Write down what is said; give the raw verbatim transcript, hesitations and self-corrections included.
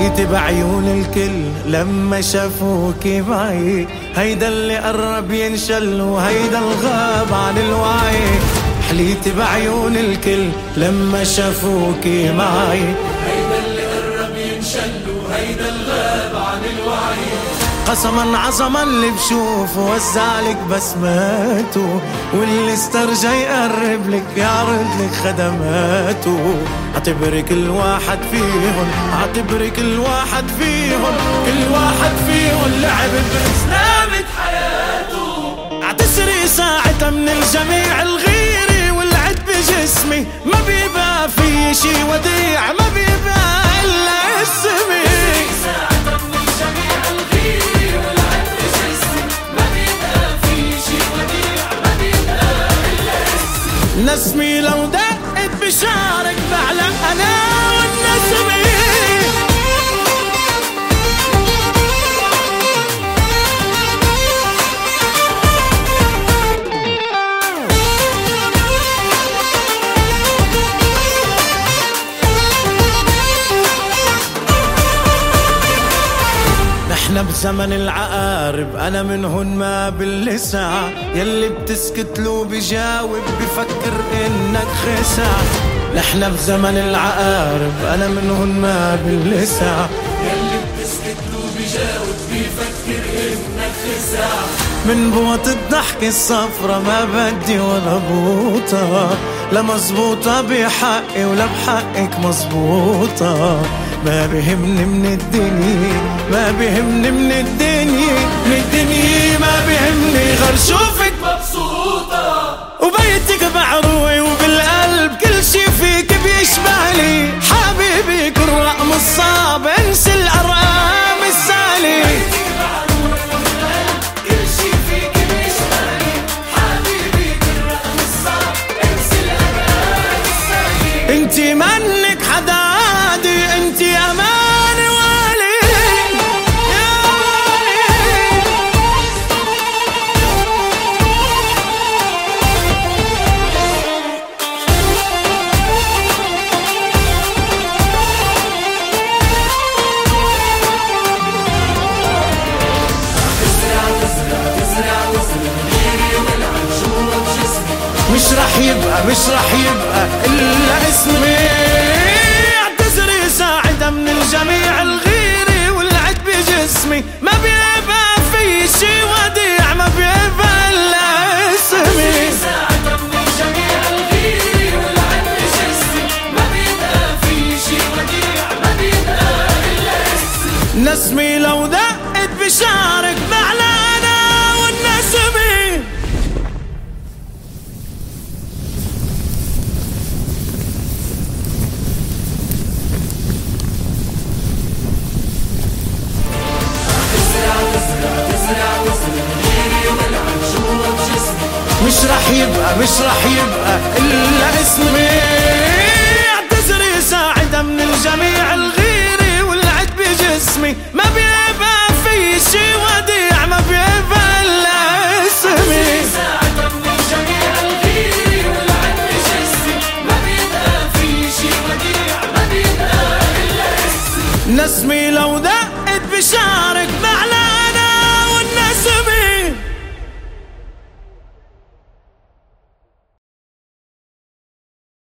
حليت بعيون الكل لما شافوكي معي، هيدا اللي قرب ينشل وهيدا الغاب عن الوعي. حليت بعيون الكل لما شافوكي معي، هيدا اللي قرب ينشل وهيدا الغاب عن الوعي. قسما عظما اللي بشوفه وزعلك بسماته، واللي استرجى يقرب لك يعرض لك خدماته. اعتبري كل واحد فيهم، اعتبري كل واحد فيهم، كل واحد فيهم لعب بسلامة حياته. اعتذري ساعتها من الجميع الغيري والعد بجسمي، ما بيبقى في شي وديع، ما بيبقى الا اسمي. نسمي لو دقت بشارك بعلق أنا والنسمي. نحن بزمن العقارب، أنا منهن ما باللسع، يلي بتسكت له بجاوب بفكر إنك خسع. نحن بزمن العقارب، أنا منهن ما باللسع، يلي بتسكت له بجاوب بفكر إنك خسع. من بوط الضحك الصفرة ما بدي ولا بوطة، لا مزبوطة بحقي ولا بحقك مزبوطة. ما بهمني من الدنيا، ما بهمني من الدنيا، من الدنيا ما بهمني غير شوفك مبسوطة وبيتك بعروي وبالقلب كل شي فيك بيشبهلي. حبيبي كل رقم الصعب انسى الارقام السالي. بيتك بعروي وبالقلب كل شي فيك بيشبهلي. حبيبي كل رقم الصعب انسى الارقام السالي. انتي منك حدا عادي، انتي اماني والي يا والي. تزرع تزرع تزرع وزن غيري والعب جوا بجسمي. مش رح يبقى مش رح يبقى الا اسمي. اعتذري ساعدة من الجميع الغيري والعد بجسمي، ما بيبقى في شي وديع، ما بيبقى الا اسمي. ساعدة من الجميع الغيري والعد بجسمي، ما بيبقى في شي وديع، ما بيبقى الا اسمي. نسمي لو دقت بشارك بعلى انا والنسمي. مش رح يبقى مش رح يبقى إلا اسمي. اعتذري ساعدة من الجميع الغيري والعد بجسمي، ما بيبقى في شي وديع، ما بيبقى إلا اسمي. ساعدة من الجميع الغيري والعد بجسمي، ما بيبقى في شي وديع، ما بيبقى إلا اسمي. نسمي لو دقت بشارك